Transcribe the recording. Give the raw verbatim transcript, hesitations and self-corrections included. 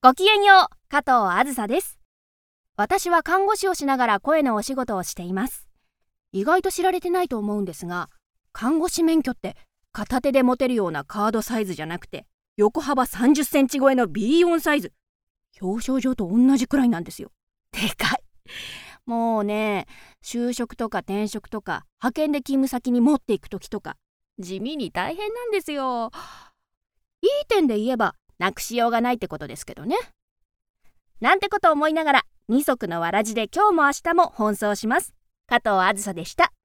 ごきげんよう、加藤あずさです。私は看護師をしながら声のお仕事をしています。意外と知られてないと思うんですが、看護師免許って片手で持てるようなカードサイズじゃなくて、横幅さんじゅっセンチ超えの ビーよん サイズ。表彰状と同じくらいなんですよ。でかい。もうね、就職とか転職とか派遣で勤務先に持っていく時とか、地味に大変なんですよ。いい点で言えばなくしようがないってことですけどね。なんてこと思いながら二足のわらじで今日も明日も奔走します。加藤あずさでした。